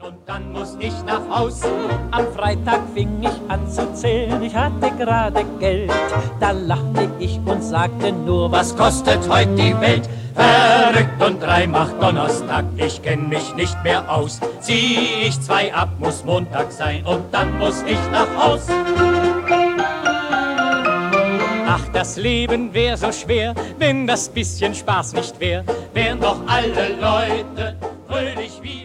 und dann muss ich nach Haus. Am Freitag fing ich an zu zählen, ich hatte gerade Geld. Da lachte ich und sagte nur, Was kostet heute die Welt? Verrückt und 3 macht Donnerstag, ich kenn mich nicht mehr aus. Zieh ich 2 ab, muss Montag sein und dann muss ich nach Haus. ach, das Leben wär so schwer, wenn das bisschen Spaß nicht wär. Wären doch alle Leute fröhlich wie